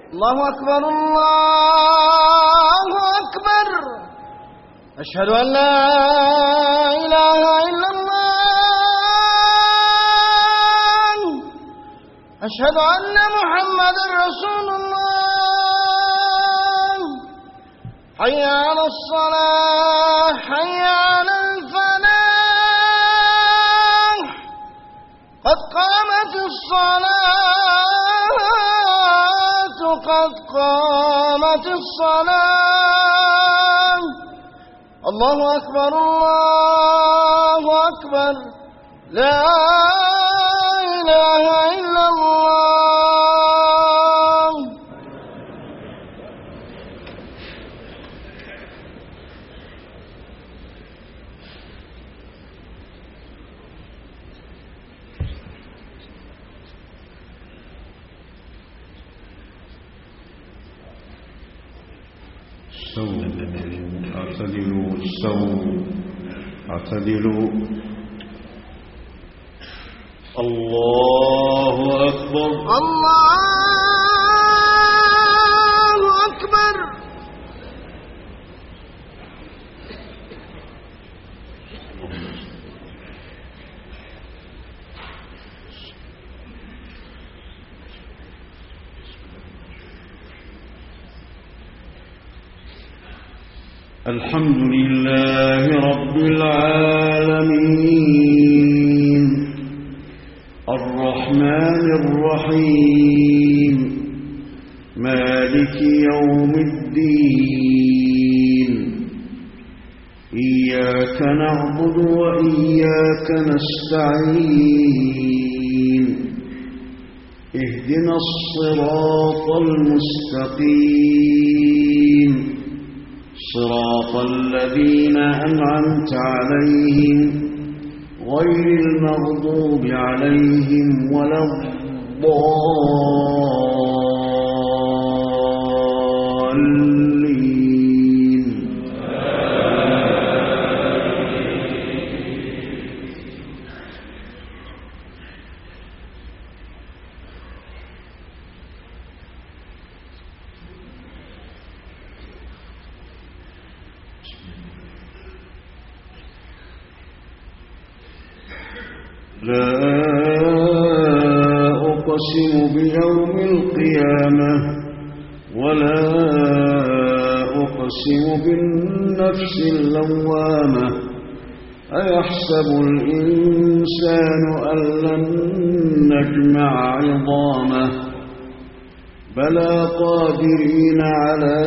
الله أكبر الله أكبر. أشهد أن لا إله إلا الله. أشهد أن محمدا رسول الله. حي على الصلاة حي على الفلاح. قد قامت الصلاة قد قامت الصلاة. الله أكبر الله أكبر. لا إله إلا الله. اعتدلوا استووا اعتدلوا. الله أكبر الله أكبر. الحمد لله رب العالمين الرحمن الرحيم مالك يوم الدين. إياك نعبد وإياك نستعين. اهدنا الصراط المستقيم صراط الذين أنعمت عليهم غير المغضوب عليهم ولا الضالين. لا أقسم بيوم القيامة ولا أقسم بالنفس اللوامة. أيحسب الإنسان أن لن نجمع عظامه بلى قادرين على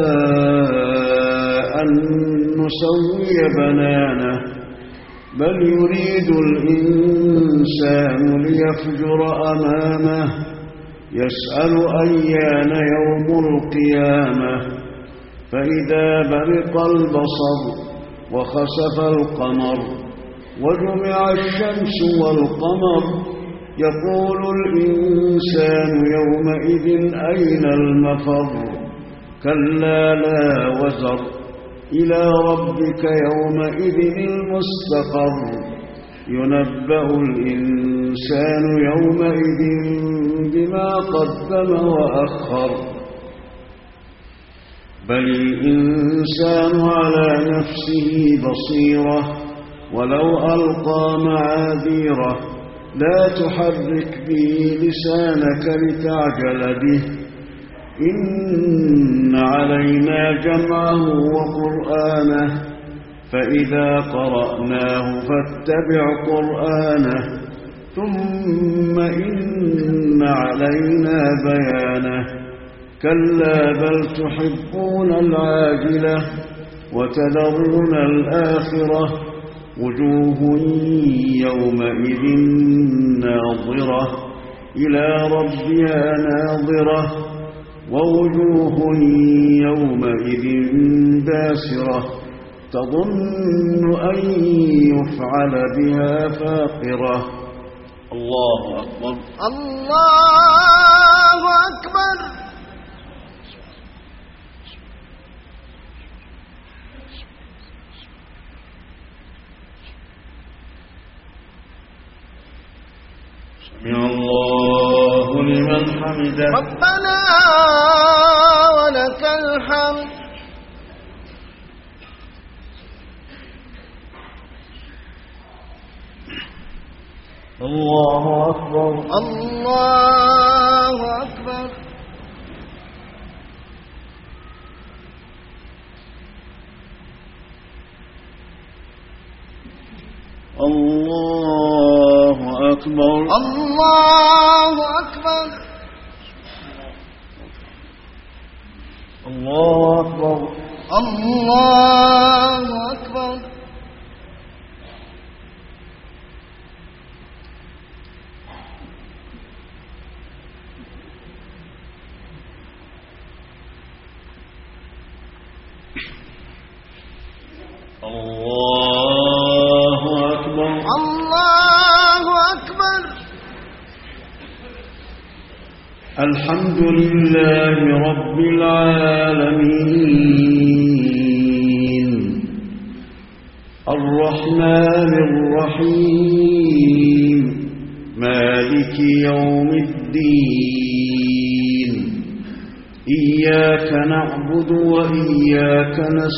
أن نسوي بنانه بل يريد الإنسان ليفجر أمامه يسأل أيان يوم القيامة. فإذا برق البصر وخسف القمر وجمع الشمس والقمر يقول الإنسان يومئذ أين المفر. كلا لا وزر إلى ربك يومئذ المستقر. ينبأ الإنسان يومئذ بما قدم وأخر. بل الإنسان على نفسه بصيرة ولو ألقى معاذيره. لا تحرك به لسانك لتعجل به. إن علينا جمعه وقرآنه فإذا قرأناه فاتبع قرآنه ثم إن علينا بيانه. كلا بل تحبون العاجلة وتذرون الآخرة. وجوه يومئذ ناظرة إلى ربها ناظرة ووجوه يومئذ باسرة تظن أن يفعل بها فاقرة. الله أكبر الله أكبر. سمع الله لمن حمده. ربنا ولك الحمد. الله أكبر. الله أكبر. الله أكبر. الله أكبر. الله أكبر. الله أكبر. الله أكبر. الله أكبر. الحمد لله رب العالمين الرحمن الرحيم مالك يوم الدين إياك نعبد وإياك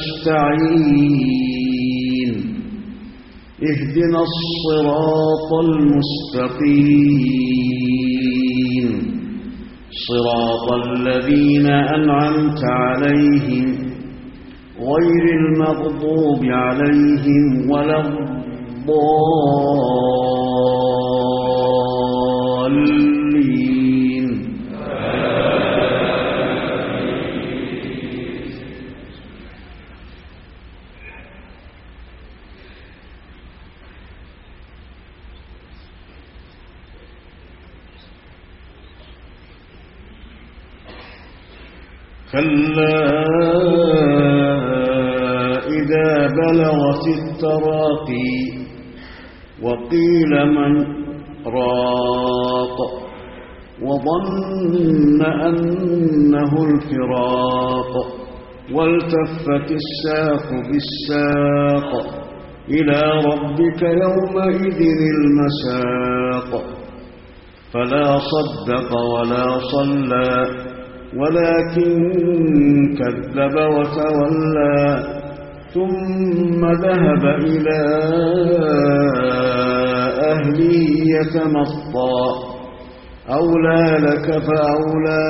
نستعين اهدنا الصراط المستقيم صراط الذين أنعمت عليهم غير المغضوب عليهم ولا الضالين. كلا إذا بلغت التراقي وقيل من راق وظن أنه الفراق والتفت الساق بالساق إلى ربك يومئذ المساق فلا صدق ولا صلى ولكن كذب وتولى ثم ذهب إلى أهله يتمطى أولى لك فأولى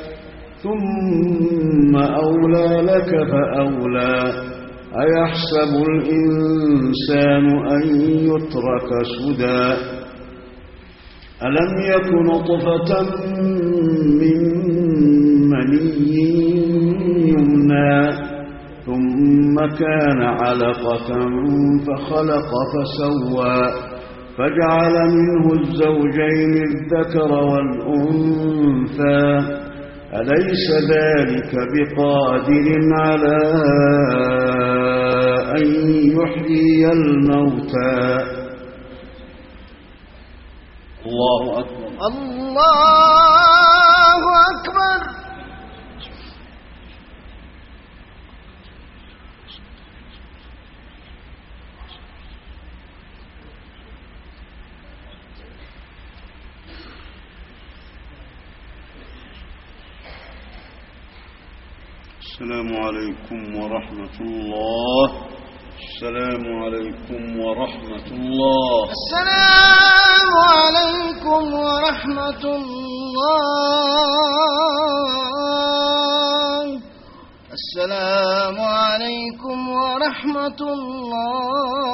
ثم أولى لك فأولى أيحسب الإنسان أن يترك سدى ألم يك نطفة من مني يمنى ثم كان علقة فخلق فسوى فجعل منه الزوجين الذكر والأنثى أليس ذلك بقادر على أن يحيي الموتى. الله أكبر. الله أكبر. السلام عليكم ورحمة الله. السلام عليكم ورحمة الله. السلام عليكم ورحمة الله. السلام عليكم ورحمة الله.